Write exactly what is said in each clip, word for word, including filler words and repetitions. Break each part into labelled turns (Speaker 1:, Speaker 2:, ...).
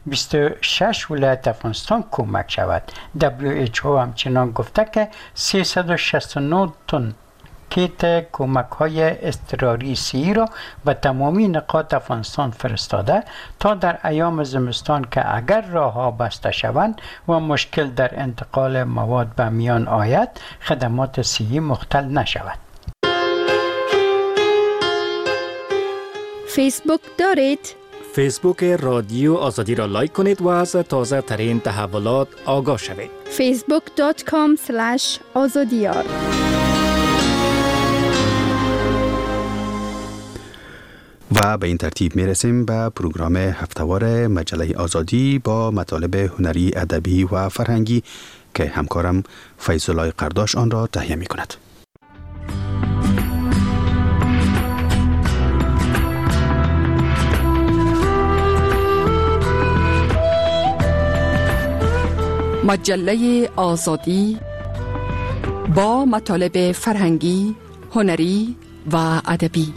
Speaker 1: بیست و شش ولایت افغانستان کمک شود. دبلیو اچ او همچنان گفته که سیصد و شصت و نه تن کیت کمک های اضطراری سی را به تمامی نقاط افغانستان فرستاده تا در ایام زمستان که اگر راه ها بسته شوند و مشکل در انتقال مواد به میان آید خدمات سی مختل نشود.
Speaker 2: فیسبوک دارید؟
Speaker 3: فیسبوک رادیو آزادی را لایک کنید و از تازه ترین تحولات آگاه شوید.
Speaker 2: فیسبوک دات کام اسلش آزادیار.
Speaker 4: و به این ترتیب می رسیم به پروگرام هفتهوار مجله آزادی با مطالب هنری، ادبی و فرهنگی که همکارم فیض‌الله قرداش آن را تهیه می کند.
Speaker 5: مجله آزادی با مطالب فرهنگی، هنری و ادبی.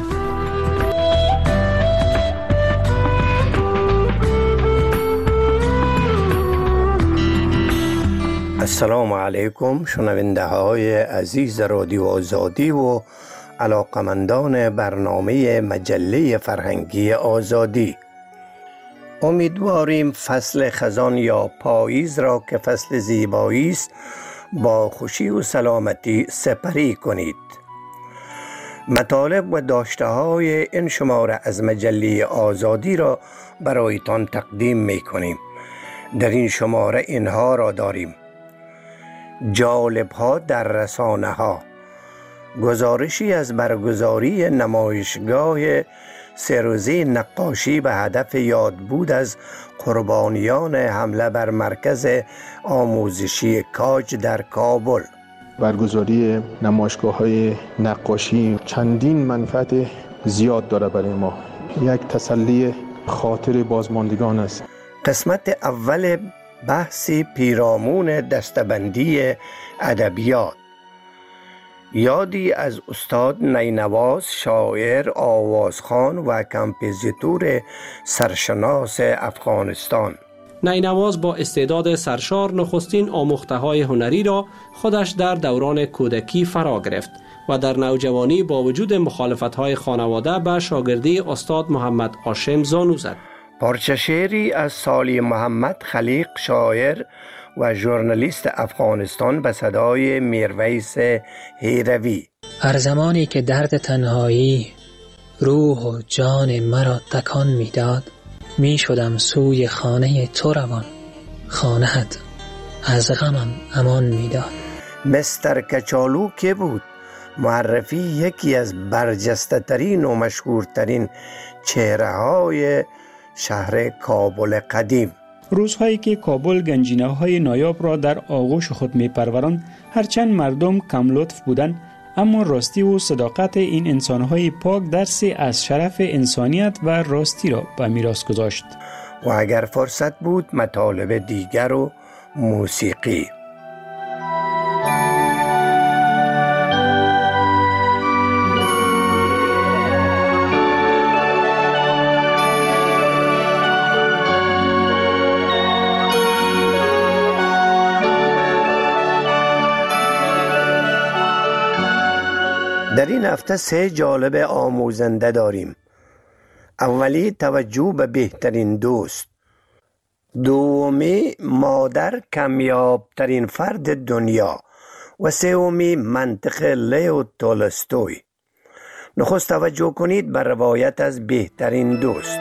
Speaker 6: السلام علیکم شنونده های عزیز رادیو آزادی و علاقمندان برنامه مجله فرهنگی آزادی. امیدواریم فصل خزان یا پاییز را که فصل زیبایی است با خوشی و سلامتی سپری کنید. مطالب و داشته های این شماره از مجله آزادی را برایتان تقدیم می کنیم. در این شماره اینها را داریم: جالب ها در رسانه ها، گزارشی از برگزاری نمایشگاه سه روزه نقاشی به هدف یادبود از قربانیان حمله بر مرکز آموزشی کاج در کابل.
Speaker 7: برگزاری نمایشگاه‌های نقاشی چندین منفعت زیاد داره برای ما. یک تسلی خاطر بازماندگان است.
Speaker 6: قسمت اول بحثی پیرامون دستبندی ادبیات، یادی از استاد نینواز، شاعر، آوازخوان و کمپوزیتور سرشناس افغانستان.
Speaker 8: نینواز با استعداد سرشار نخستین آموخته‌های هنری را خودش در دوران کودکی فرا گرفت و در نوجوانی با وجود مخالفت‌های خانواده به شاگردی استاد محمد هاشم زانو زد.
Speaker 6: پارچه شعری از سالی محمد خلیق، شاعر و ژورنالیست افغانستان به صدای میرویس هیروی.
Speaker 9: هر زمانی که درد تنهایی روح و جان مرا تکان میداد، می شدم سوی خانه تو روان، خانه‌ات از غمم امان میداد.
Speaker 6: مستر کچالو که بود معرفی یکی از برجسته ترین و مشهورترین چهره های شهر کابل قدیم.
Speaker 10: روزهایی که کابل گنجینه‌های نایاب را در آغوش خود می‌پروراند، هرچند مردم کم لطف بودند، اما راستی و صداقت این انسان‌های پاک درسی از شرف انسانیت و راستی را به میراث گذاشت.
Speaker 6: و اگر فرصت بود مطالب دیگر و موسیقی. در این هفته سه جالب آموزنده داریم. اولی توجه به بهترین دوست، دومی مادر کمیابترین فرد دنیا و سومی منطق لیو تولستوی. نخست توجه کنید به روایت از بهترین دوست.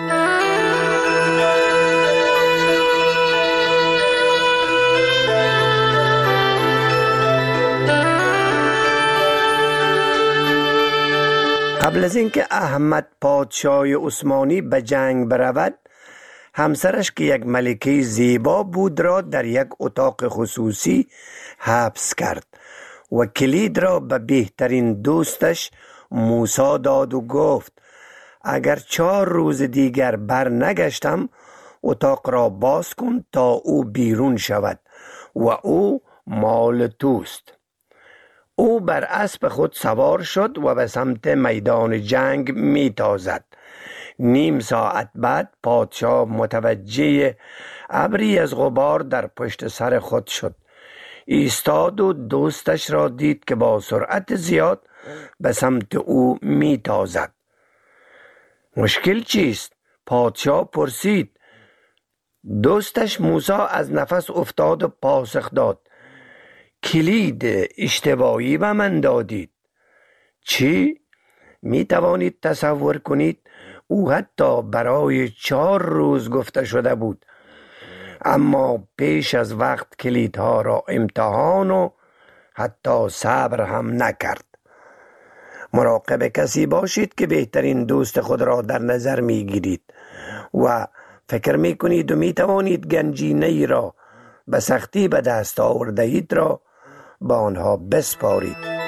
Speaker 6: قبل از اینکه احمد پادشاه عثمانی به جنگ برود، همسرش که یک ملکه زیبا بود را در یک اتاق خصوصی حبس کرد و کلید را به بهترین دوستش موسی داد و گفت اگر چهار روز دیگر بر نگشتم اتاق را باز کن تا او بیرون شود و او مال توست. او بر اسب خود سوار شد و به سمت میدان جنگ می تازد. نیم ساعت بعد پادشاه متوجه ابری از غبار در پشت سر خود شد. ایستاد و دوستش را دید که با سرعت زیاد به سمت او میتازد. مشکل چیست؟ پادشاه پرسید. دوستش موسی از نفس افتاد و پاسخ داد: کلید اشتباهی به من دادید. چی؟ می توانید تصور کنید او حتی برای چهار روز گفته شده بود، اما پیش از وقت کلیدها را امتحان و حتی صبر هم نکرد. مراقب کسی باشید که بهترین دوست خود را در نظر می گیرید و فکر می کنید و می توانید گنجینه ای را به سختی به دست آورده اید را با آنها بسپارید.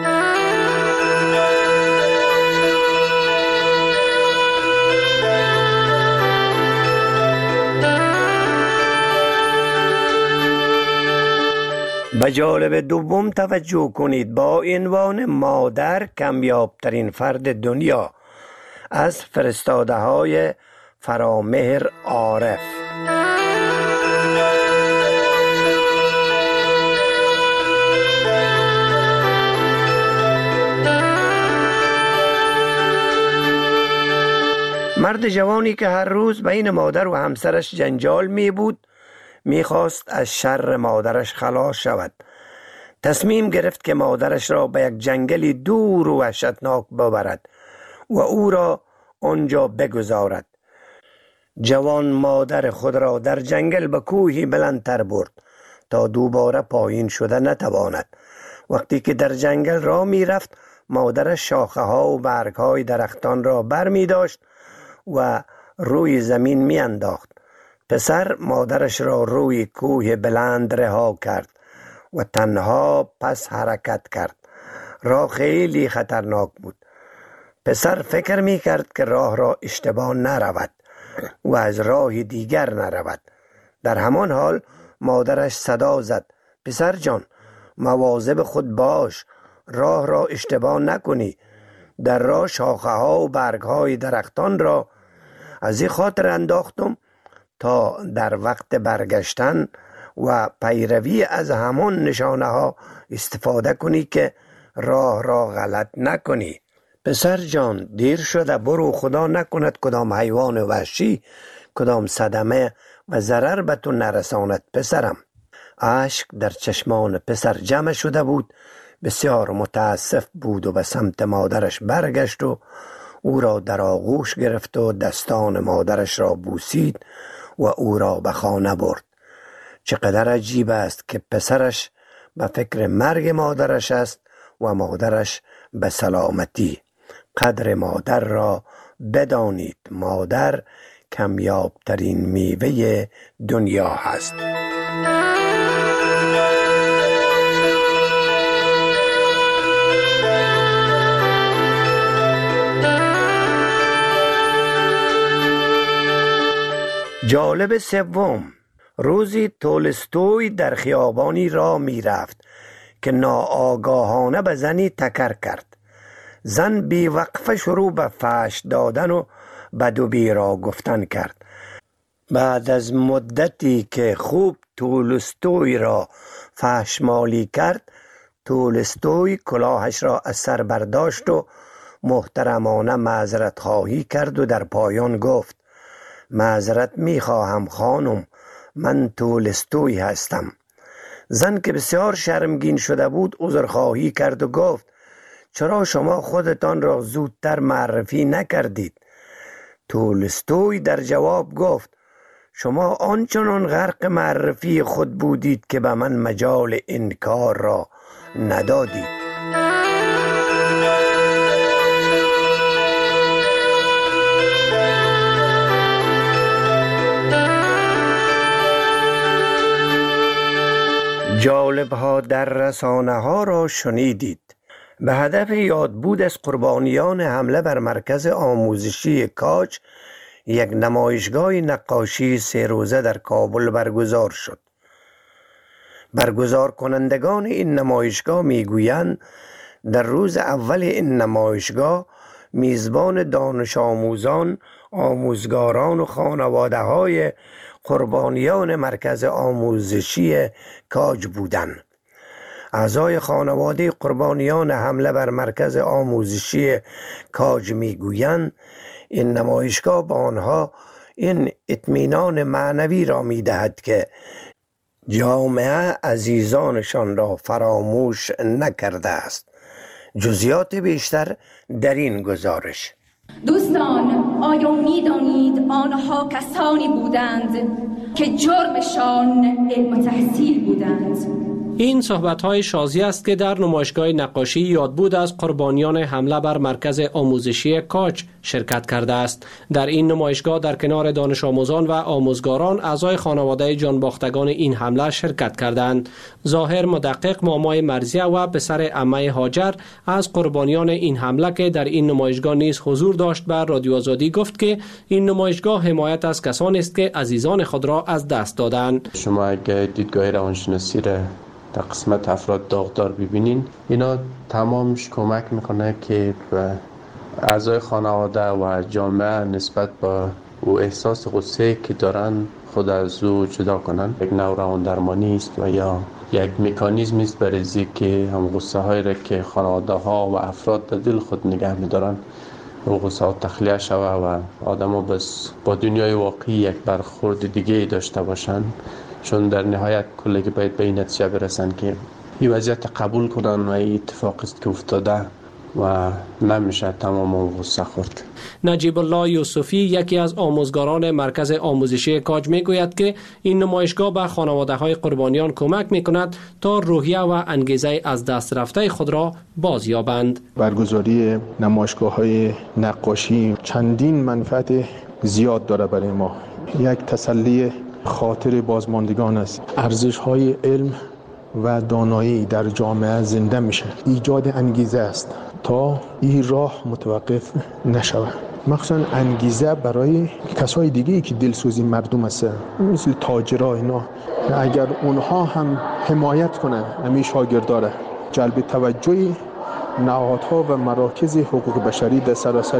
Speaker 6: به جالب دوم توجه کنید. با عنوان مادر کمیابترین فرد دنیا از فرستاده های فرامهر عارف. مرد جوانی که هر روز بین مادر و همسرش جنجال می بود میخواست از شر مادرش خلاص شود. تصمیم گرفت که مادرش را به یک جنگلی دور و وحشتناک ببرد و او را آنجا بگذارد. جوان مادر خود را در جنگل به کوهی بلندتر برد تا دوباره پایین شده نتواند. وقتی که در جنگل راه می رفت مادرش شاخه ها و برگ های درختان را بر می داشت و روی زمین می انداخت. پسر مادرش را روی کوه بلند رها کرد و تنها پس حرکت کرد. راه خیلی خطرناک بود. پسر فکر می کرد که راه را اشتباه نرود و از راه دیگر نرود. در همان حال مادرش صدا زد: پسر جان، مواظب خود باش، راه را اشتباه نکنی. در راه شاخه ها و برگ های درختان را از این خاطر انداختم تا در وقت برگشتن و پیروی از همان نشانه ها استفاده کنی که راه را غلط نکنی. پسر جان، دیر شده، برو، خدا نکند کدام حیوان وحشی کدام صدمه و ضرر به تو نرساند. پسرم. اشک در چشمان پسر جمع شده بود. بسیار متاسف بود و به سمت مادرش برگشت و او را در آغوش گرفت و دستان مادرش را بوسید و او را به خانه برد. چقدر عجیب است که پسرش به فکر مرگ مادرش است و مادرش به سلامتی. قدر مادر را بدانید. مادر کمیابترین میوه دنیا هست. جالب سوم. روزی تولستوی در خیابانی راه می رفت که ناآگاهانه به زنی تکر کرد. زن بی وقفه شروع به فحش دادن و بد و بیرا گفتن کرد. بعد از مدتی که خوب تولستوی را فحشمالی کرد، تولستوی کلاهش را از سر برداشت و محترمانه معذرت خواهی کرد و در پایان گفت: معذرت می خواهم خانم، من تولستوی هستم. زن که بسیار شرمگین شده بود عذرخواهی کرد و گفت: چرا شما خودتان را زودتر معرفی نکردید؟ تولستوی در جواب گفت: شما آنچنان غرق معرفی خود بودید که به من مجال انکار را ندادید. جالب ها در رسانه ها را شنیدید. به هدف یادبود از قربانیان حمله بر مرکز آموزشی کاج یک نمایشگاه نقاشی سه روزه در کابل برگزار شد. برگزار کنندگان این نمایشگاه میگویند در روز اول این نمایشگاه میزبان دانش آموزان، آموزگاران و خانواده های قربانیان مرکز آموزشی کاج بودند. اعضای خانواده قربانیان حمله بر مرکز آموزشی کاج میگویند این نمایشگاه به آنها این اطمینان معنوی را میدهد که جامعه عزیزانشان را فراموش نکرده است. جزئیات بیشتر در این گزارش.
Speaker 11: دوستان، آیا می‌دانید آنها کسانی بودند که جرمشان علم و تحصیل بودند؟
Speaker 8: این صحبت‌های شازی است که در نمایشگاه نقاشی یاد بود از قربانیان حمله بر مرکز آموزشی کاج شرکت کرده است. در این نمایشگاه در کنار دانش آموزان و آموزگاران اعضای خانواده جانباختگان این حمله شرکت کردند. ظاهر مدقق مامای مرزیه و پسر عمه هاجر از قربانیان این حمله که در این نمایشگاه نیز حضور داشت به رادیو آزادی گفت که این نمایشگاه حمایت از کسانی است که عزیزان خود را از دست دادند.
Speaker 12: شما اگه دیدگاه روانشناسی را در قسمت افراد داغدار ببینین، اینا تمامش کمک میکنه که اعضای خانواده و جامعه نسبت با او احساس غصه که دارن خود از او جدا کنن. یک نوع روان درمانی است و یا یک مکانیزم است برای که هم غصه هایی را که خانواده ها و افراد در دل خود نگه میدارن و غصه ها تخلیه شوه و آدم ها بس با دنیای واقعی یک برخورد دیگه داشته باشن، چون در نهایت کلگی باید به این نتیجه برسن که این وضعیت قبول کنن و این اتفاق است که افتاده و نمیشه تمام غصه خورد.
Speaker 8: نجیب الله یوسفی یکی از آموزگاران مرکز آموزشی کاج میگوید که این نمایشگاه به خانواده های قربانیان کمک میکند تا روحیه و انگیزه از دست رفته خود را بازیابند.
Speaker 7: برگزاری نمایشگاه های نقاشی چندین منفعت زیاد داره برای ما. یک تسلی خاطر بازماندگان است. ارزش های علم و دانایی در جامعه زنده میشه. ایجاد انگیزه است تا این راه متوقف نشود. مخصوصا انگیزه برای کسای دیگه که دلسوزی مردم است، مثل تاجرها اینا، اگر اونها هم حمایت کنن همین شاگرداره، جلب توجه نهادها و مراکز حقوق بشری در سراسر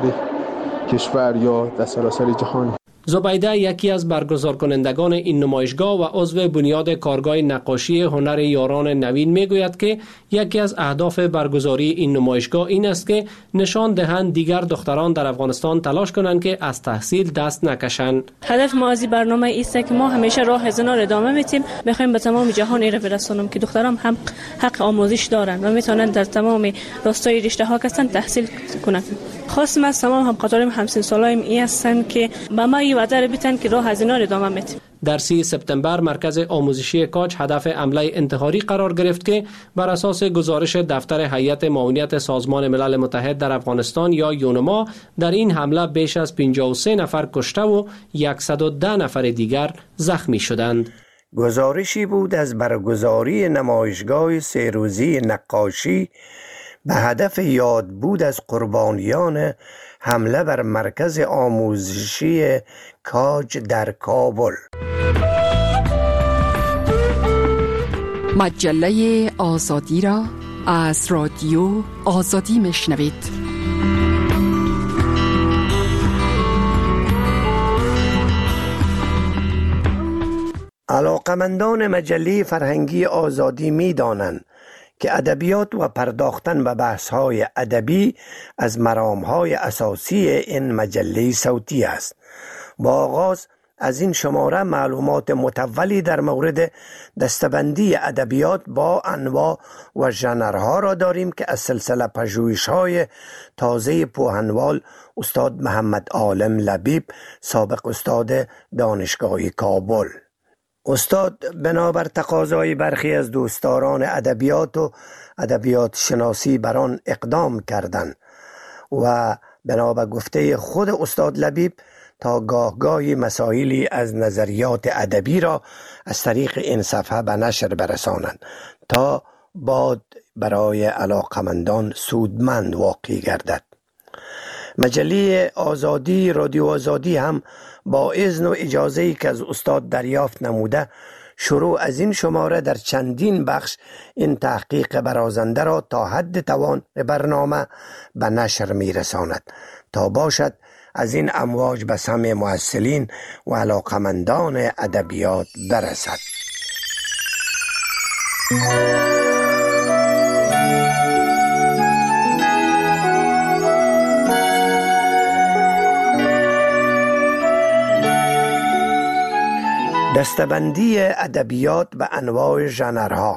Speaker 7: کشور یا در سراسر جهان.
Speaker 8: زبیده یکی از برگزار کنندگان این نمایشگاه و عضو بنیاد کارگاه نقاشی هنر یاران نوین میگوید که یکی از اهداف برگزاری این نمایشگاه این است که نشان دهند دیگر دختران در افغانستان تلاش کنند که از تحصیل دست نکشند.
Speaker 13: هدف ما از برنامه است که ما همیشه راه زنا را ادامه میتیم، میخوایم به تمام جهان ایره برسونیم که دختران هم حق آموزش دارند و میتونن در تمام راستای رشته ها کسان تحصیل کنند. خواستم از تمام همکارانم همسن سالایم این هستند که به ما این وعده بدن که راه از اینا را ادامه میدیم.
Speaker 8: در سی سپتامبر مرکز آموزشی کاج هدف حمله انتحاری قرار گرفت که بر اساس گزارش دفتر هیئت معاونیت سازمان ملل متحد در افغانستان یا یونما در این حمله بیش از پنجاه و سه نفر کشته و صد و ده نفر دیگر زخمی شدند.
Speaker 6: گزارشی بود از برگزاری نمایشگاه سه روزی نقاشی به هدف یاد بود از قربانیان حمله بر مرکز آموزشی کاج در کابل.
Speaker 5: مجله آزادی را از رادیو آزادی میشنوید.
Speaker 6: علاقمندان مجله فرهنگی آزادی می دانند که ادبیات و پرداختن به بحث‌های ادبی از مرام‌های اساسی این مجله صوتی است. با آغاز از این شماره معلومات متولی در مورد دستبندی ادبیات با انواع و ژانرها را داریم که از سلسله پژوهش‌های تازه پوهنوال استاد محمد عالم لبیب، سابق استاد دانشگاه کابل. استاد بنابر تقاضای برخی از دوستداران ادبیات و ادبیات شناسی بر آن اقدام کردند و بنابر گفته خود استاد لبیب تا گاه گاهی مسائلی از نظریات ادبی را از طریق این صفحه به نشر برسانند تا بعد برای علاقمندان سودمند واقع گردد. مجله آزادی، رادیو آزادی هم با اذن و اجازه‌ای که از استاد دریافت نموده شروع از این شماره در چندین بخش این تحقیق برازنده را تا حد توان برنامه به نشر می رساند تا باشد از این امواج به سمع محصلین و علاقمندان ادبیات برسد. دستبندی ادبیات به انواع ژانرها.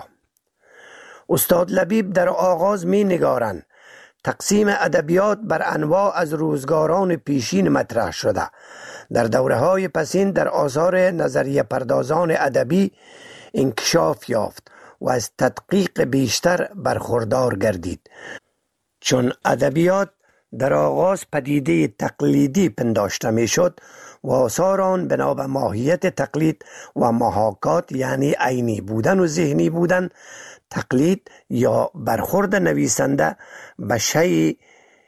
Speaker 6: استاد لبیب در آغاز می نگارند تقسیم ادبیات بر انواع از روزگاران پیشین مطرح شده. در دوره های پسین در آثار نظریه پردازان ادبی انکشاف یافت و از تدقیق بیشتر برخوردار گردید. چون ادبیات در آغاز پدیده تقلیدی پنداشته می شد و آثار آن بنا به ماهیت تقلید و محاکات یعنی عینی بودن و ذهنی بودن، تقلید یا برخورد نویسنده به شیء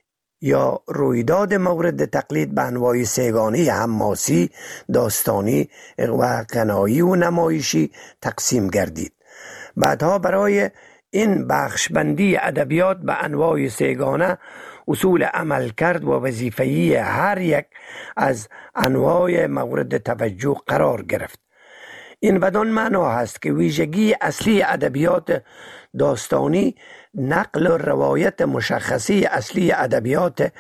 Speaker 6: یا رویداد مورد تقلید به انواع سه‌گانه حماسی، داستانی و غنایی و نمایشی تقسیم گردید. بعدها برای این بخشبندی ادبیات به انواع سه‌گانه اصول عمل کرد و وظیفه‌ای هر یک از انواع مورد توجه قرار گرفت. این بدان معنا هست که ویژگی اصلی ادبیات داستانی نقل و روایت مشخصی اصلی ادبیات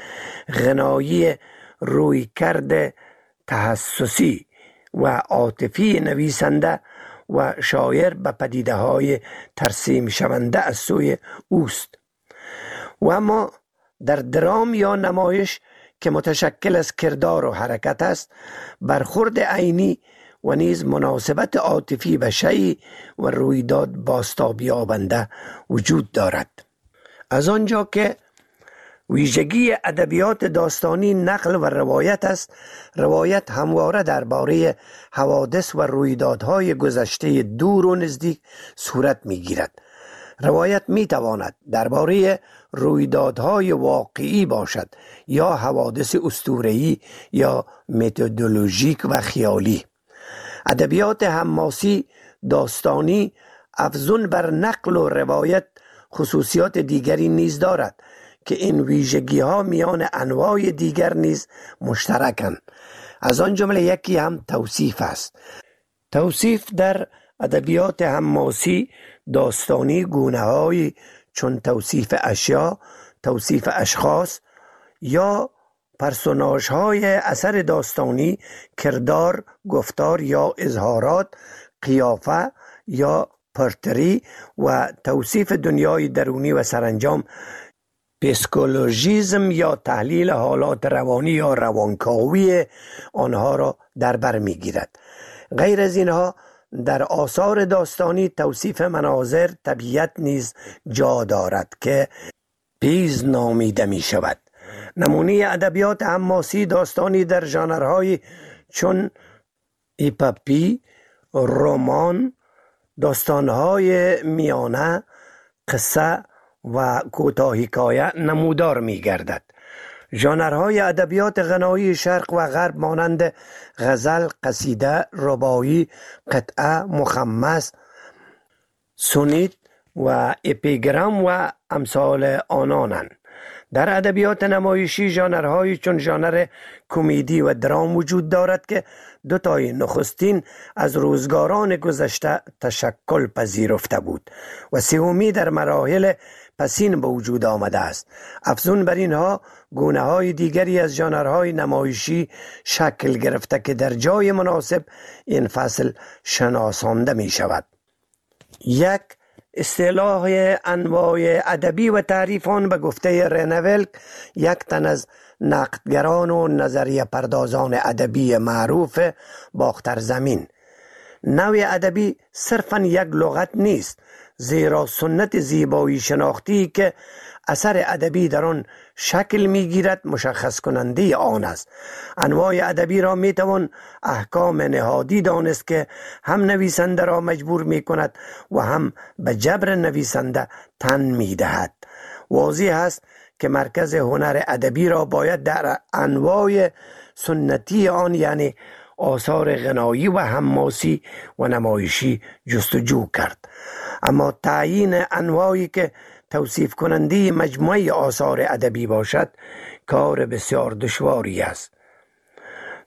Speaker 6: غنایی روی کرده تحسسی و عاطفی نویسنده و شاعر به پدیده های ترسیم شونده از سوی اوست. و اما در درام یا نمایش که متشکل از کردار و حرکت است، برخورد عینی و نیز مناسبت عاطفی به شیء و رویداد بازتاب یابنده وجود دارد. از آنجا که ویژگی ادبیات داستانی نقل و روایت است، روایت همواره درباره حوادث و رویدادهای گذشته دور و نزدیک صورت می‌گیرد. روایت می‌تواند درباره رویدادهای واقعی باشد یا حوادث اسطوره‌ای یا متدولوژیک و خیالی. ادبیات حماسی داستانی افزون بر نقل و روایت خصوصیات دیگری نیز دارد که این ویژگی ها میان انواع دیگر نیز مشترکند. از آن جمله یکی هم توصیف است. توصیف در ادبیات حماسی داستانی گونه های چون توصیف اشیا، توصیف اشخاص یا پرسوناژ های اثر داستانی، کردار، گفتار یا اظهارات، قیافه یا پورتری و توصیف دنیای درونی و سرانجام پسیکولوژیسم یا تحلیل حالات روانی یا روانکاوی آنها را در بر میگیرد. غیر از اینها در آثار داستانی توصیف مناظر طبیعت نیز جا دارد که پیز نامیده می شود. نمونه ادبیات حماسی داستانی در ژانرهای چون اپوپی، رمان، داستانهای میانه، قصه و کوتاه حکایه نمودار می گردد. ژانرهای ادبیات غنایی شرق و غرب مانند غزل، قصیده، رباعی، قطعه، مخمس، سونیت و اپیگرام و امثال آنانند. در ادبیات نمایشی ژانرهایی چون ژانر کمدی و درام وجود دارد که دو تای نخستین از روزگاران گذشته تشکل پذیرفته بود و سومی در مراحل پسین به وجود آمده است. افزون بر اینها گونه های دیگری از ژانرهای نمایشی شکل گرفته که در جای مناسب این فصل شناسانده می شود. یک، اصطلاح انواع ادبی و تعریف آن به گفته رنولک، یک تن از نقدگران و نظریه پردازان ادبی معروف باختر زمین. نوع ادبی صرفاً یک لغت نیست، زیرا سنت زیبایی شناختی که اثر ادبی در آن شکل میگیرد مشخص کننده آن است. انواع ادبی را میتوان احکام نهادی دانست که هم نویسنده را مجبور میکند و هم به جبر نویسنده تن میدهد. واضح است که مرکز هنر ادبی را باید در انواع سنتی آن یعنی آثار غنایی و حماسی و نمایشی جستجو کرد. اما تعیین انواعی که توصیف کننده مجموعه آثار ادبی باشد کار بسیار دشواری است.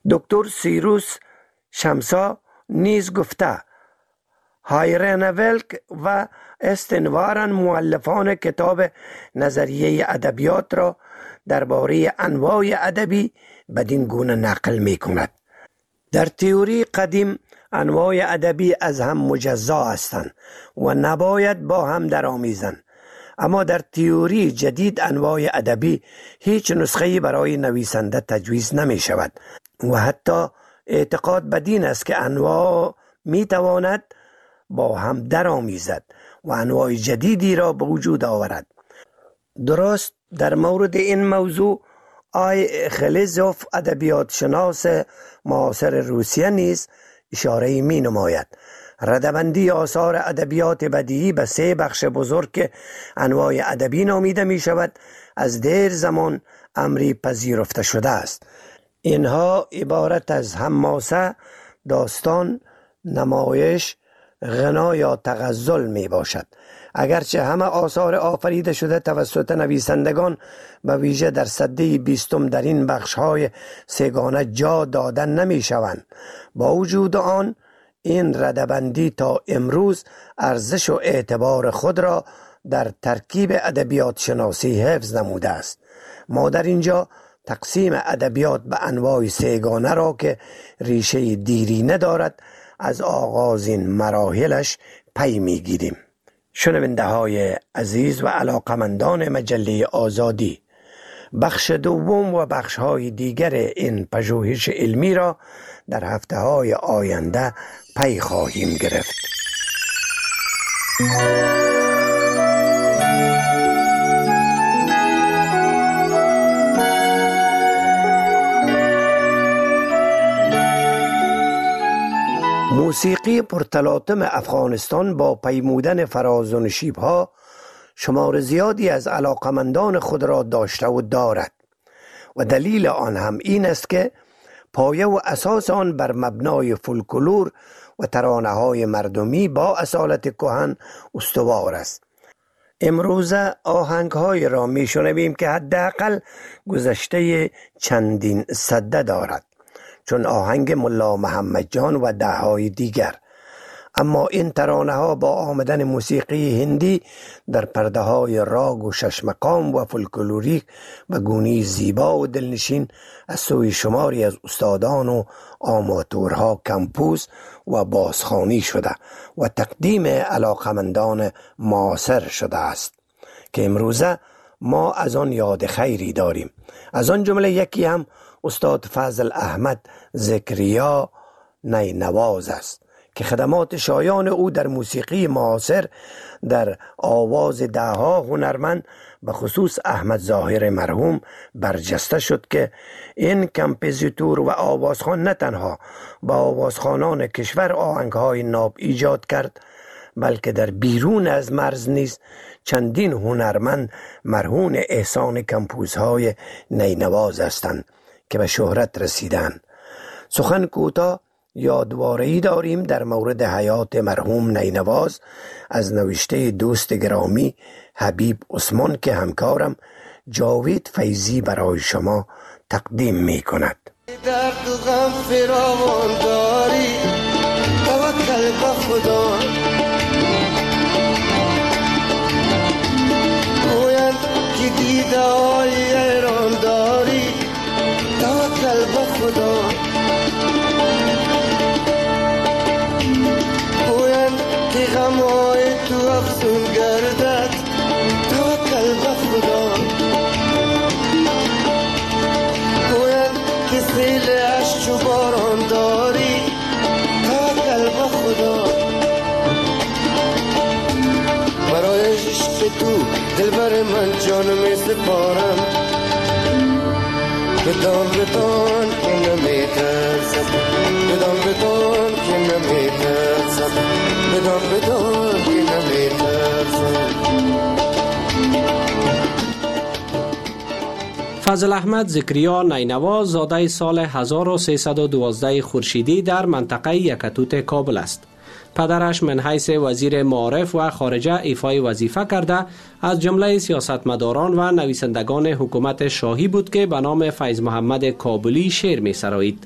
Speaker 6: دکتر سیروس شمسا نیز گفته هایرن ولک و استنوارن مؤلفان کتاب نظریه ادبیات را درباره انواع ادبی بدین گونه نقل می کند. در تئوری قدیم انواع ادبی از هم مجزا هستند و نباید با هم درآمیزند، اما در تئوری جدید انواع ادبی هیچ نسخه‌ای برای نویسنده تجویز نمی شود و حتی اعتقاد بدین است که انواع می تواند با هم درآمیزد و انواع جدیدی را به وجود آورد. درست در مورد این موضوع آی خلیزوف ادبیات شناس معاصر روسیه نیز اشاره می نماید. ردبندی آثار ادبیات بدیعی به سه بخش بزرگ انواع ادبی نامیده می شود از دیر زمان امری پذیرفته شده است. اینها عبارت از حماسه، داستان، نمایش، غنا یا تغزل می باشد. اگرچه همه آثار آفریده شده توسط نویسندگان به ویژه در سده بیستم در این بخش‌های سگانه جا دادن نمی شوند، با وجود آن این ردبندی تا امروز ارزش و اعتبار خود را در ترکیب ادبیات شناسی حفظ نموده است. ما در اینجا تقسیم ادبیات به انواع سگانه را که ریشه دیرینه دارد از آغاز این مراحلش پی میگیریم. شنونده های عزیز و علاقمندان مجله آزادی، بخش دوم و بخش های دیگر این پژوهش علمی را در هفته های آینده پی خواهیم گرفت. موسیقی پرتلاطم افغانستان با پیمودن فراز و نشیب‌ها شمار زیادی از علاقمندان خود را داشته و دارد و دلیل آن هم این است که پایه و اساس آن بر مبنای فولکلور و ترانه‌های مردمی با اصالت کهن استوار است. امروزه آهنگ‌های را می‌شنویم که حداقل گذشته چندین سده دارد، چون آهنگ ملا محمد جان و ده‌های دیگر. اما این ترانه ها با آمدن موسیقی هندی در پرده های راگ و شش مقام و فولکلوریک و گونی زیبا و دلنشین از سوی شماری از استادان و آماتورها کمپوز و بازخوانی شده و تقدیم علاقمندان معاصر شده است که امروزه ما از آن یاد خیری داریم. از آن جمله یکی هم استاد فضل احمد ذکریا نینواز است که خدمات شایان او در موسیقی معاصر در آواز دهها هنرمند به خصوص احمد ظاهر مرحوم برجسته شد که این کمپوزیتور و آوازخوان نه تنها با آوازخوانان کشور آهنگهای ناب ایجاد کرد، بلکه در بیرون از مرز نیز چندین هنرمند مرهون احسان کمپوزهای نینواز هستند که به شهرت رسیدند. سخن کوتاه یادواره‌ای داریم در مورد حیات مرحوم نینواز از نوشته دوست گرامی حبیب عثمان که همکارم جاوید فیضی برای شما تقدیم می کند.
Speaker 14: درد و غم فراوان داری، توکل به خدا، گویند که دیده های ایران داری، توکل به خدا، گویند که غم های تو افزون گردد، توکل به خدا، گویند که سیل عشق و باران داری، توکل به خدا، برای عشق تو دلبر من جان می سپارم، بدان بدان که نمی ترسم، بدان بدان که نمی ترسم، بدان بدان که نمی ترسم.
Speaker 8: فضل احمد ذکریا نینواز زاده سال هزار و سیصد و دوازده خورشیدی در منطقه یکتوت کابل است. پدرش من حیث وزیر معارف و خارجه ایفای وظیفه کرده از جمله سیاستمداران و نویسندگان حکومت شاهی بود که به نام فیض محمد کابلی شعر می سرایید.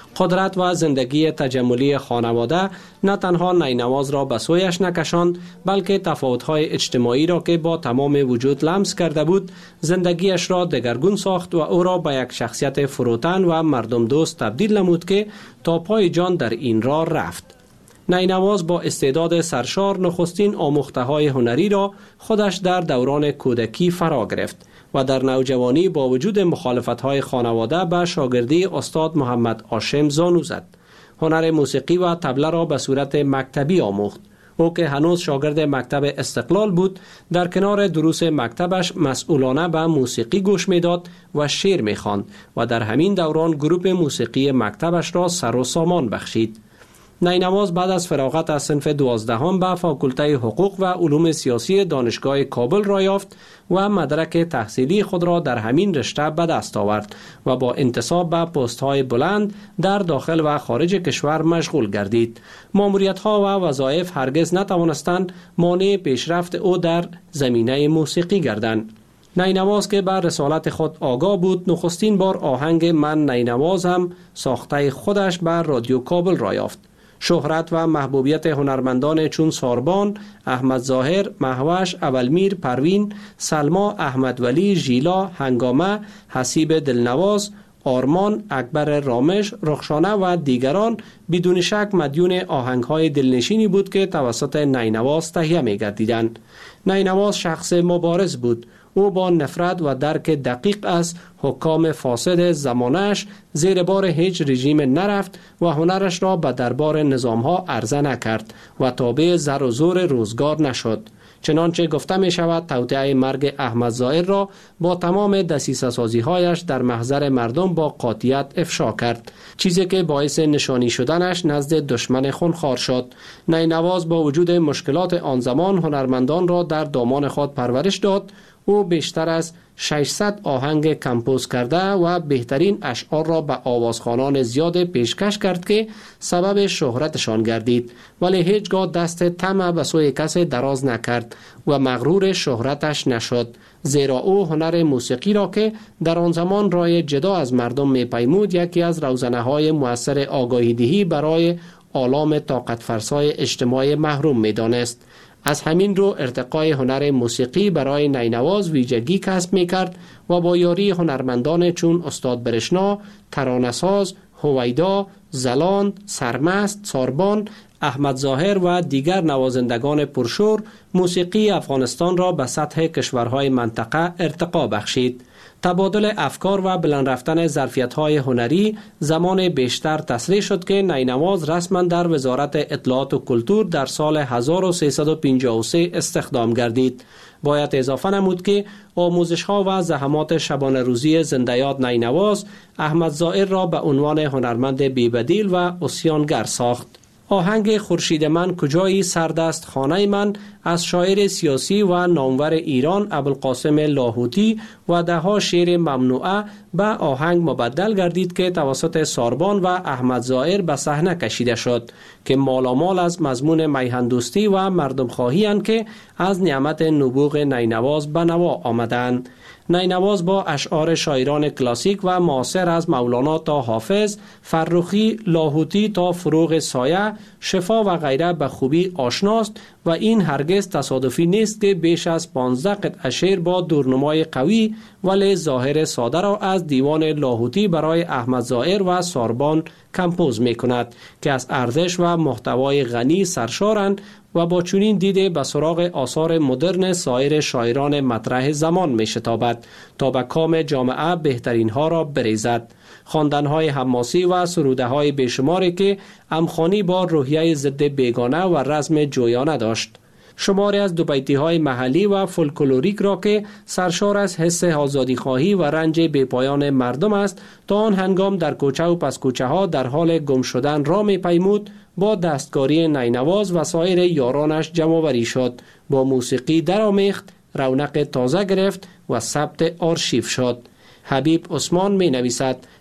Speaker 8: قدرت و زندگی تجملی خانواده نه تنها نینواز را به سویش نکشاند، بلکه تفاوت‌های اجتماعی را که با تمام وجود لمس کرده بود، زندگیش را دگرگون ساخت و او را به یک شخصیت فروتن و مردم دوست تبدیل نمود که تا پای جان در این راه رفت. نینواز با استعداد سرشار نخستین آموخته‌های هنری را خودش در دوران کودکی فرا گرفت و در نوجوانی با وجود مخالفت‌های خانواده به شاگردی استاد محمد هاشم زانو زد. هنر موسیقی و طبله را به صورت مکتبی آموخت. او که هنوز شاگرد مکتب استقلال بود، در کنار دروس مکتبش مسئولانه به موسیقی گوش می‌داد و شعر می‌خواند و در همین دوران گروپ موسیقی مکتبش را سر و سامان بخشید. نینواز بعد از فراغت از صنف دوازدهم به فاکولته حقوق و علوم سیاسی دانشگاه کابل را یافت و مدرک تحصیلی خود را در همین رشته به دست آورد و با انتصاب به پست‌های بلند در داخل و خارج کشور مشغول گردید. ماموریت‌ها و وظایف هرگز نتوانستند مانع پیشرفت او در زمینه موسیقی گردند. نینواز که بر رسالت خود آگاه بود، نخستین بار آهنگ من نینواز هم ساخته خودش بر رادیو کابل را یافت. شهرت و محبوبیت هنرمندان چون ساربان، احمد ظاهر، مهوش، اولمیر، پروین، سلما، احمد ولی، ژیلا، هنگامه، حسیب دلنواز، آرمان، اکبر رامش، رخشانه و دیگران بدون شک مدیون آهنگ‌های دلنشینی بود که توسط نینواز تهیه می‌گردیدند. نینواز شخص مبارز بود. او با نفرت و درک دقیق از حکام فاسد زمانش زیر بار هیچ رژیم نرفت و هنرش را به دربار نظامها عرضه نکرد و تابع زر و زور روزگار نشد. چنانچه گفته می شود توطئه مرگ احمد ظاهر را با تمام دسیسه سازی هایش در محضر مردم با قاطعیت افشا کرد، چیزی که باعث نشانی شدنش نزد دشمن خونخوار شد. نینواز با وجود مشکلات آن زمان هنرمندان را در دامان خود پرورش داد. او بیشتر از ششصد آهنگ کمپوز کرده و بهترین اشعار را به آوازخوانان زیاد پیشکش کرد که سبب شهرتشان گردید، ولی هیچگاه دست طمع به سوی کسی دراز نکرد و مغرور شهرتش نشد، زیرا او هنر موسیقی را که در آن زمان رای جدا از مردم می‌پیمود یکی از روزنه های مؤثر آگاهی دهی برای آلام طاقت فرسای اجتماع محروم می‌دانست. از همین رو ارتقای هنر موسیقی برای نینواز ویژگی کسب می‌کرد و با یاری هنرمندان چون استاد برشنا، ترانه‌ساز، هویدا، زلاند، سرمست، ساربان، احمد ظاهر و دیگر نوازندگان پرشور موسیقی افغانستان را به سطح کشورهای منطقه ارتقا بخشید. تبادل افکار و بلند رفتن ظرفیت‌های هنری زمان بیشتر تسریع شد که نینواز رسما در وزارت اطلاعات و کلتور در سال هزار و سیصد و پنجاه و سه استخدام گردید. باید اضافه نمود که آموزش‌ها و زحمات شبانه روزی زنده یاد نینواز احمد ظاهر را به عنوان هنرمند بی‌بدیل و عصیانگر ساخت. آهنگ خورشید من کجایی سردست خانه من از شاعر سیاسی و نامور ایران ابوالقاسم لاهوتی و دهها شعر ممنوعه به آهنگ مبدل گردید که توسط ساربان و احمد ظاهر به صحنه کشیده شد که مالامال از مضمون میهندوستی و مردم خواهی اند که از نعمت نبوغ نینواز به نوا آمدند. نینواز با اشعار شاعران کلاسیک و معاصر از مولانا تا حافظ، فرخی، لاهوتی تا فروغ سایه، شفا و غیره به خوبی آشناست و این هرگز تصادفی نیست که بیش از پانزده قطعه شعر با دورنمای قوی ولی ظاهر ساده را از دیوان لاهوتی برای احمد ظاهر و ساربان کمپوز می کند که از ارزش و محتوای غنی سرشارند و با چنین دیده به سراغ آثار مدرن سایر شاعران مطرح زمان می شتابد تا به کام جامعه بهترین ها را بریزد. خواندن‌های حماسی و سروده‌های بیشماری که همخوانی با روحیه ضد بیگانه و رزم جویانه داشت. شماری از دوبیتی‌های محلی و فولکلوریک را که سرشار از حس آزادی‌خواهی و رنج بی‌پایان مردم است تا آن هنگام در کوچه و پس کوچه ها در حال گم شدن را می‌پیمود، با دستکاری نینواز و سایر یارانش جمع‌آوری شد، با موسیقی درآمیخت، رونق تازه گرفت و ثبت آرشیو شد. حبیب عثمان می نویسد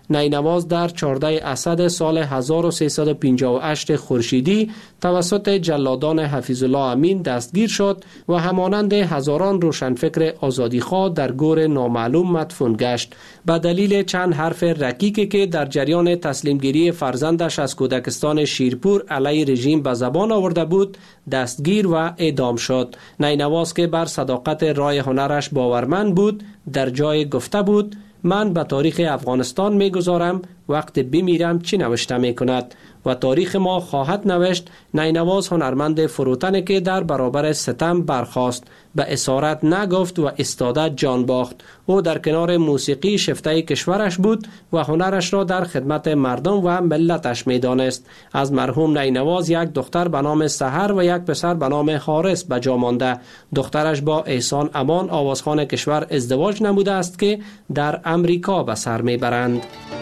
Speaker 8: نینواز در چهاردهم اسد سال هزار و سیصد و پنجاه و هشت خورشیدی توسط جلادان حفیظ الله امین دستگیر شد و همانند هزاران روشنفکر آزادیخواه در گور نامعلوم مدفون گشت. به دلیل چند حرف رکیکی که در جریان تسلیمگیری فرزندش از کودکستان شیرپور علیه رژیم به زبان آورده بود دستگیر و اعدام شد. نینواز که بر صداقت رای هنرش باورمند بود در جای گفته بود من به تاریخ افغانستان میگذارم وقت بمیرم چی نوشته میکند و تاریخ ما خواهد نوشت. نینواز هنرمند فروتنی که در برابر ستم برخاست، به اسارت نگفت و استاده جان باخت. او در کنار موسیقی شفته کشورش بود و هنرش را در خدمت مردم و ملتش میدانست. از مرحوم نینواز یک دختر به نام سحر و یک پسر به نام حارس به جا مانده. دخترش با احسان امان آوازخوان کشور ازدواج نموده است که در امریکا به سر میبرند.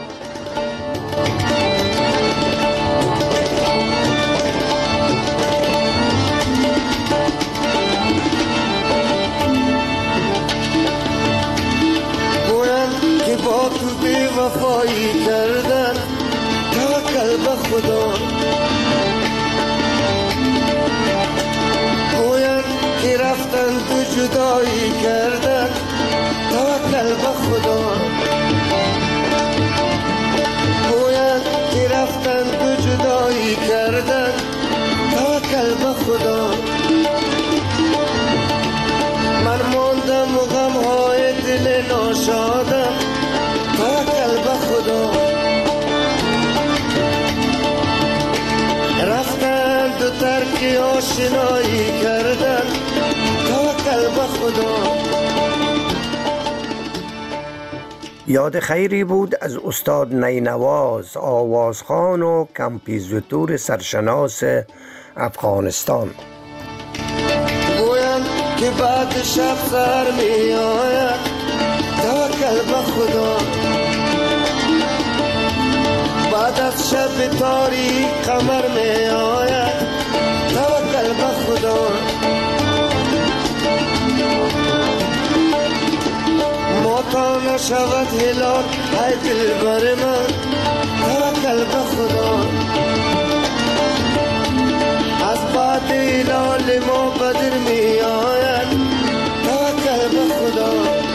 Speaker 14: وفایی کردن توکل به خدا، گوین که رفتن تو جدایی کردن توکل به خدا، گوین که رفتن تو جدایی کردن توکل به خدا. من ماندم و غمهای دل ناشادم توکل به خدا. رفتن دو ترک آشنایی کردن توکل به خدا.
Speaker 6: یاد خیری بود از استاد نینواز، آوازخوان و کمپیزیتور سرشناس افغانستان.
Speaker 14: گویم که بعد شب سر می آید توکل به خدا. بعد از شب تاریک قمر می آید توکل به خدا. ما تا نشود هلال ای دلبر من توکل به خدا. از بعد هلال ما بدر می آید توکل به خدا.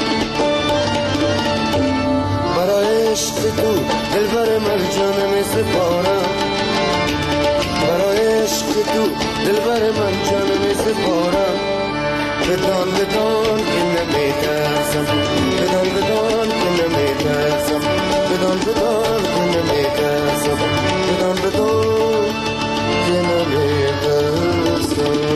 Speaker 14: برای عشق تو دلبر من جانم سپارم، برای عشق تو دلبر من جانم سپارم. بدان بدان که نمیترسم، بدان بدان که نمیترسم، بدان بدان که نمیترسم، بدان بدان که نمیترسم.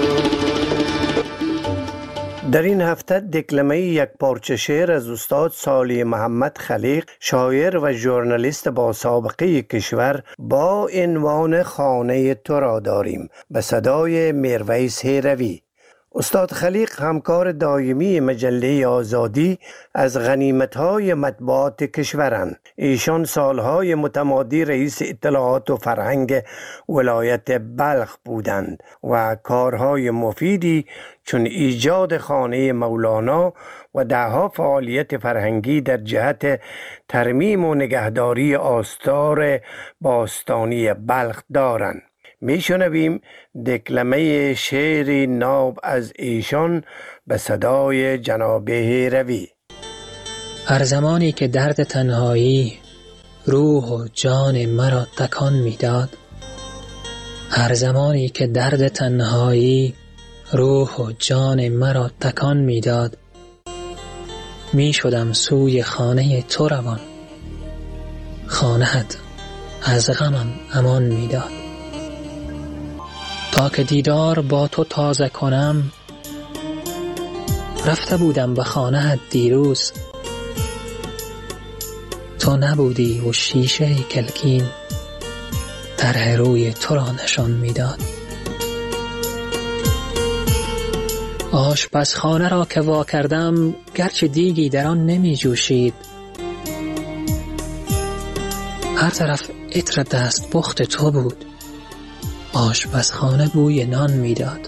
Speaker 6: در این هفته دکلمه یک پارچه شعر از استاد صالح محمد خلیق، شاعر و ژورنالیست با سابقه کشور، با عنوان خانه تو را داریم به صدای میرویس هیروی. استاد خلیق همکار دائمی مجله آزادی از غنیمت‌های مطبوعات کشورند. ایشان سالهای متمادی رئیس اطلاعات و فرهنگ ولایت بلخ بودند و کارهای مفیدی چون ایجاد خانه مولانا و دهها فعالیت فرهنگی در جهت ترمیم و نگهداری آثار باستانی بلخ دارند. میشنویم دکلمه شعری ناب از ایشان به صدای جناب هیروی.
Speaker 9: هر زمانی که درد تنهایی روح و جان مرا تکان میداد، هر زمانی که درد تنهایی روح و جان مرا تکان میداد، می شدم سوی خانه تو روان، خانه‌ات از غمم امان میداد. تا که دیدار با تو تازه کنم، رفته بودم به خانه‌ات دیروز. تو نبودی و شیشه کلکین طرح روی تو را نشان میداد. آشپزخانه را که وا کردم، گرچه دیگی در آن نمی جوشید، هر طرف عطر دست پخت تو بود. آشپزخانه بوی نان میداد.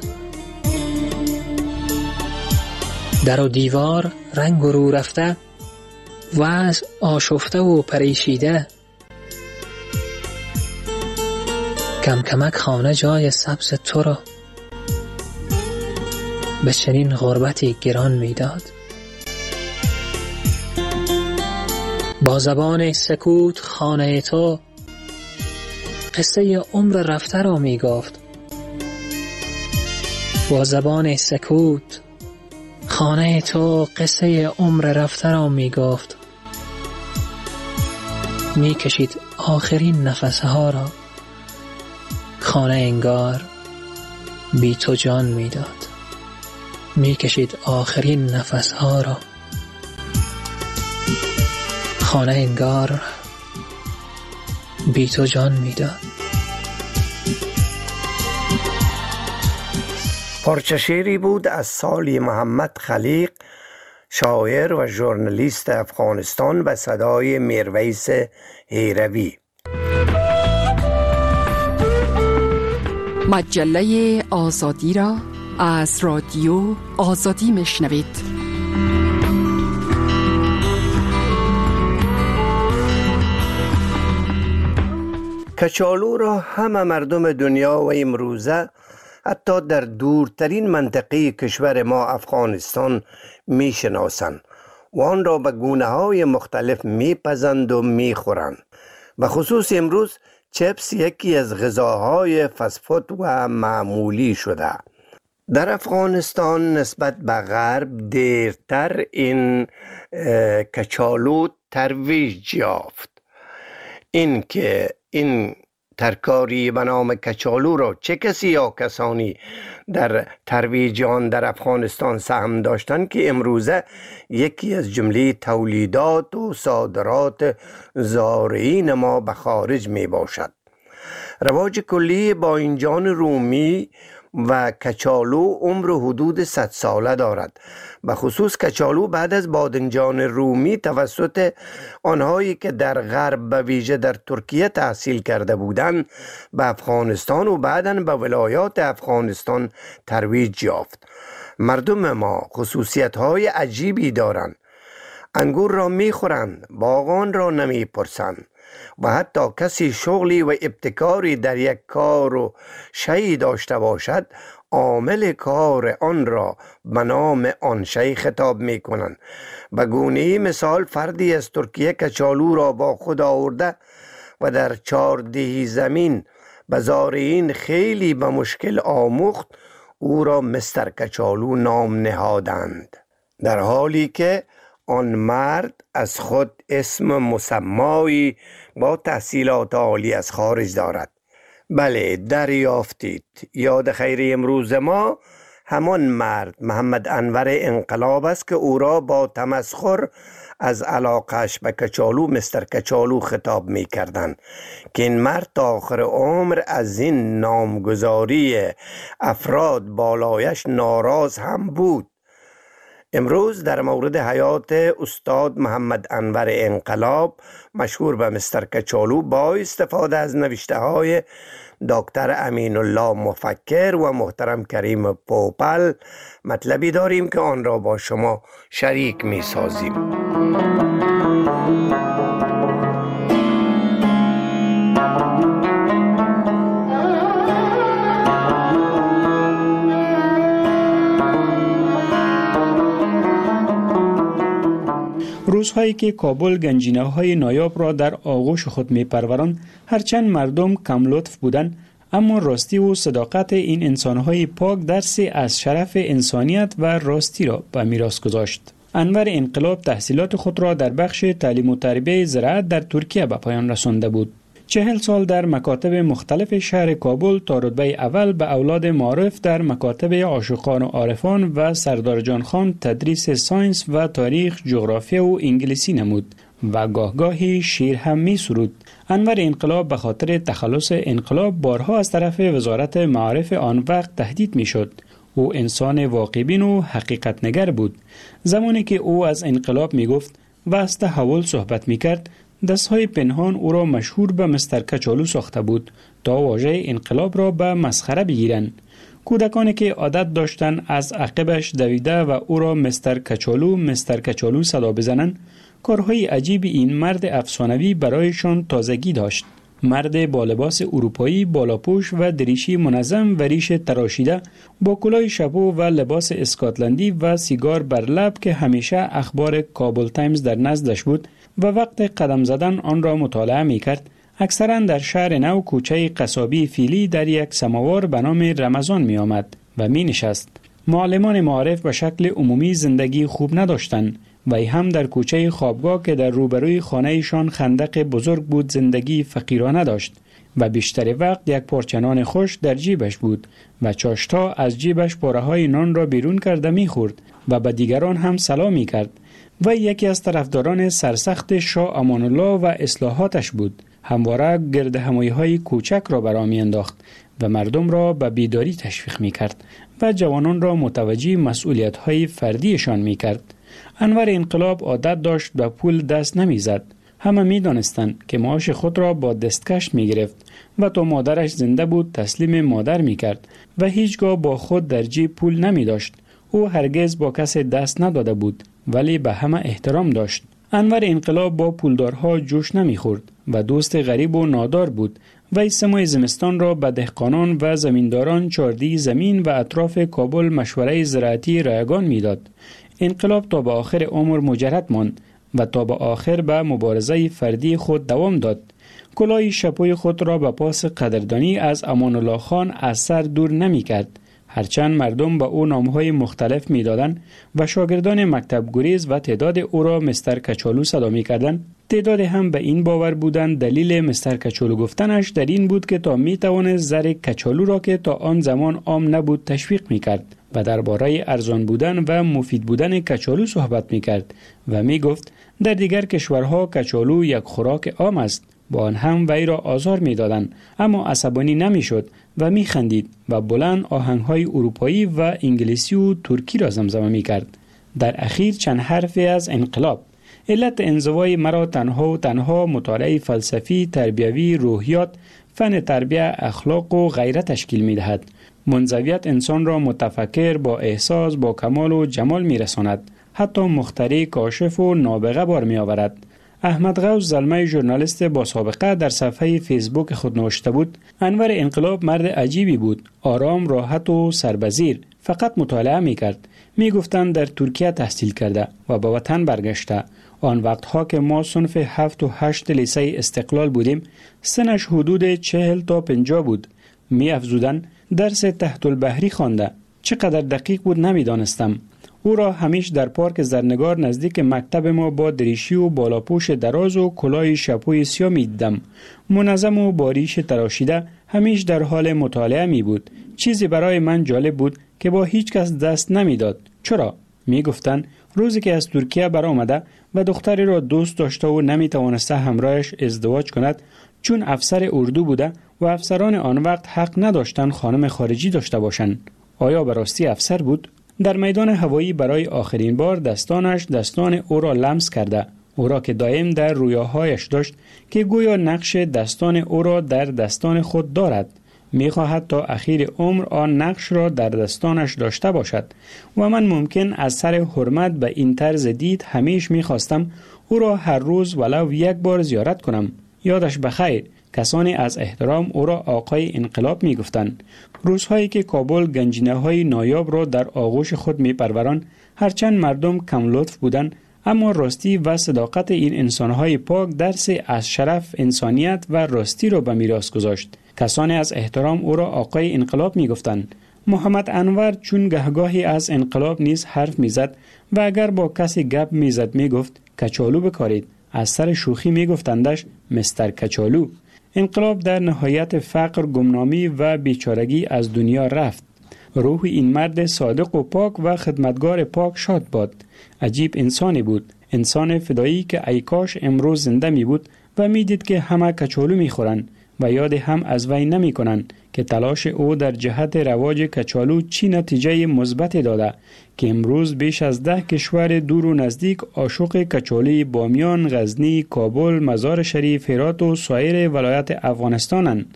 Speaker 9: در و دیوار رنگ و رو رفته و از آشفته و پریشیده کم کمک خانه جای سبز تو را به چنین غربتی گران میداد. با زبان سکوت خانه تو قصه عمر رفته را می گفت. با زبان سکوت خانه تو قصه عمر رفته را می گفت. می کشید آخرین نفسها را. خانه انگار بی تو جان می داد. می کشید آخرین نفسها را. خانه انگار بی تو جان می داد.
Speaker 6: پارچه شعری بود از سالی محمد خلیق، شاعر و ژورنالیست افغانستان، به صدای میرویس هیروی.
Speaker 5: مجله آزادی را از رادیو آزادی میشنوید.
Speaker 6: کچالو را همه مردم دنیا و امروزه حتی در دورترین منطقه کشور ما افغانستان می شناسند و آن را به گونه های مختلف می پزند و می خورند. به خصوص امروز چپس یکی از غذاهای فسفود و معمولی شده. در افغانستان نسبت به غرب دیرتر این کچالو ترویج یافت. این که این ترکاری به نام کچالو را چه کسی یا کسانی در ترویج آن در افغانستان سهم داشتند که امروزه یکی از جمله تولیدات و صادرات زارعین ما به خارج می باشد. رواج کلی باینجان رومی و کچالو عمر حدود صد ساله دارد. به خصوص کچالو بعد از بادنجان رومی توسط آنهایی که در غرب به ویژه در ترکیه تحصیل کرده بودند به افغانستان و بعداً به ولایات افغانستان ترویج یافت. مردم ما خصوصیت های عجیبی دارند. انگور را می خورند، باغان را نمی پرسند و حتی کسی شغلی و ابتکاری در یک کار و شی داشته باشد عامل کار آن را به نام آن شی خطاب می کنند. به گونه مثال فردی از ترکیه کچالو را با خود آورده و در چهاردهی زمین به زارعین خیلی به مشکل آموخت، او را مستر کچالو نام نهادند، در حالی که آن مرد از خود اسم مسمایی با تحصیلات عالی از خارج دارد. بله، دریافتید. یاد خیر امروز ما همان مرد محمد انور انقلاب است که او را با تمسخر از علاقش به کچالو مستر کچالو خطاب می کردن که این مرد تا آخر عمر از این نامگذاری افراد بالایش ناراض هم بود. امروز در مورد حیات استاد محمد انور انقلاب مشهور به مستر کچالو با استفاده از نوشته های دکتر امین الله مفکر و محترم کریم پوپل مطلبی داریم که آن را با شما شریک می سازیم.
Speaker 10: روزهایی که کابل گنجینه‌های نایاب را در آغوش خود می‌پروراند، هرچند مردم کم لطف بودند، اما راستی و صداقت این انسان‌های پاک درسی از شرف انسانیت و راستی را به میراث گذاشت. انور انقلاب تحصیلات خود را در بخش تعلیم و تربیت زراعت در ترکیه به پایان رسانده بود. چهل سال در مکاتب مختلف شهر کابل تا رتبه اول به اولاد معارف در مکاتب عاشقان و عارفان و سردار جان خان تدریس ساینس و تاریخ، جغرافیا و انگلیسی نمود و گاه گاهی شعر هم می سرود. انور انقلاب به خاطر تخلص انقلاب بارها از طرف وزارت معارف آن وقت تهدید می شد. او انسان واقع‌بین و حقیقت نگر بود. زمانی که او از انقلاب می گفت و از تحول صحبت می کرد، دستهای پنهان او را مشهور به مستر کچالو ساخته بود تا واژه انقلاب را به مسخره بگیرند. کودکانی که عادت داشتند از عقبش دویده و او را مستر کچالو مستر کچالو صدا بزنند، کارهای عجیب این مرد افسانوی برایشان تازگی داشت. مرد با لباس اروپایی، بالاپوش و دریشی منظم و ریش تراشیده، با کلاه شپو و لباس اسکاتلندی و سیگار بر لب که همیشه اخبار کابل تایمز در نزدش بود و وقت قدم زدن آن را مطالعه می کرد، اکثرا در شهر نو کوچه قصابی فیلی در یک سماوار به نام رمضان می آمد و می نشست. معلمان معارف به شکل عمومی زندگی خوب نداشتند و ای هم در کوچه خوابگاه که در روبروی خانه‌شان خندق بزرگ بود زندگی فقیرانه داشت و بیشتر وقت یک پارچه نان خوش در جیبش بود و چاشتا از جیبش پاره‌های نان را بیرون کرده می‌خورد و به دیگران هم سلام می‌کرد و یکی از طرفداران سرسخت شاه امان الله و اصلاحاتش بود. همواره گرد همایی‌های کوچک را برآ می‌انداخت و مردم را به بیداری تشویق می‌کرد و جوانان را متوجه مسئولیت‌های فردیشان می‌کرد. انور انقلاب عادت داشت به پول دست نمیزد. همه می دانستند که معاش خود را با دستکش می گرفت و تا مادرش زنده بود تسلیم مادر می کرد و هیچگاه با خود در جیب پول نمی داشت. او هرگز با کسی دست نداده بود ولی به همه احترام داشت. انور انقلاب با پولدارها جوش نمی خورد و دوست غریب و نادار بود و سه ماه زمستان را به دهقانان و زمینداران چاردی زمین و اطراف کابل مشوره زراعتی رایگان می داد. انقلاب تا به آخر عمر مجرد ماند و تا به آخر به مبارزه فردی خود دوام داد. کلاه شپوی خود را به پاس قدردانی از امان الله خان از سر دور نمی کرد. هرچند مردم به او نامهای مختلف می دادن و شاگردان مکتب گریز و تعداد او را مستر کچالو صدا می کردن، تعداد هم به این باور بودند دلیل مستر کچالو گفتنش در این بود که تا می توانست زر کچالو را که تا آن زمان عام نبود تشویق می کرد و درباره ارزان بودن و مفید بودن کچالو صحبت می کرد و می گفت در دیگر کشورها کچالو یک خوراک عام است. با آن هم وی را آزار می دادند اما عصبانی نمی شد و می خندید و بلند آهنگهای اروپایی و انگلیسی و ترکی را زمزمه می کرد. در اخیر چند حرفی از انقلاب. علت انزوای مرا تنها و تنها مطالعه فلسفی، تربیوی، روحیات، فن تربیه، اخلاق و غیره تشکیل می دهد. منزویت انسان را متفکر، با احساس، با کمال و جمال می رساند. حتی مخترع، کاشف و نابغه بار می آورد. احمد غوث زلمه ژورنالیست با سابقه در صفحه فیسبوک خود نوشته بود: انور انقلاب مرد عجیبی بود، آرام، راحت و سربزیر، فقط مطالعه می کرد. می گفتند در ترکیه تحصیل کرده و به وطن برگشته. آن وقتها که ما صنف هفت و هشت لیسه استقلال بودیم سنش حدود چهل تا پنجاه بود. می افزودند درس تحت البحری خوانده. چقدر دقیق بود نمی دانستم. او را همیش در پارک زرنگار نزدیک مکتب ما با دریشی و بالاپوش دراز و کلاه شپوی سیاه می دیدم. منظم و با ریش تراشیده همیش در حال مطالعه می بود. چیزی برای من جالب بود که با هیچ کس دست نمی داد. چرا؟ می گفتند روزی که از ترکیه برآمده و دختری را دوست داشته و نمی توانسته همراهش ازدواج کند چون افسر اردو بوده و افسران آن وقت حق نداشتند خانم خارجی داشته باشند. آیا به راستی افسر بود؟ در میدان هوایی برای آخرین بار دستانش دستان او را لمس کرده، او را که دائم در رویاهایش داشت که گویا نقش دستان او را در دستان خود دارد. می‌خواهد تا اخیر عمر آن نقش را در دستانش داشته باشد و من ممکن از سر حرمت به این طرز دید همیش می‌خواستم او را هر روز ولو یک بار زیارت کنم. یادش بخیر. کسانی از احترام او را آقای انقلاب می گفتند. روزهایی که کابل گنجینه های نایاب را در آغوش خود می پروران، هرچند مردم کم لطف بودند اما راستی و صداقت این انسانهای پاک درس از شرف، انسانیت و راستی را به میراث گذاشت. کسانی از احترام او را آقای انقلاب می گفتند. محمد انور چون گهگاهی از انقلاب نیز حرف می زد و اگر با کسی گپ می زد می گفت کچالو بکارید. از سر شوخی می گفتندش مستر کچالو. انقلاب در نهایت فقر، گمنامی و بیچارگی از دنیا رفت. روح این مرد صادق و پاک و خدمتگار پاک شاد باد. عجیب انسانی بود، انسان فدایی که ای کاش امروز زنده می بود و می دید که همه کچالو می خورند و یاد هم از وی نمی کنند که تلاش او در جهت رواج کچالو چی نتیجه مثبت داده که امروز بیش از ده کشور دور و نزدیک عاشق کچالوی بامیان، غزنی، کابل، مزار شریف، هرات و سایر ولایت افغانستانند.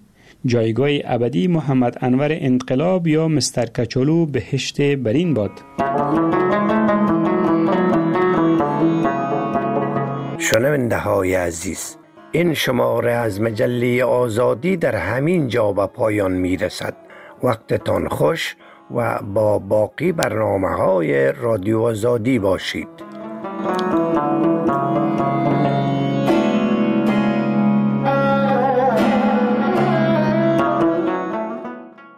Speaker 10: جایگاه ابدی محمد انور انقلاب یا مستر کچالو بهشت برین باد.
Speaker 6: شنونده های عزیز، این شماره از مجله آزادی در همین جا به پایان می رسد. وقتتان خوش و با باقی برنامه های رادیو آزادی باشید.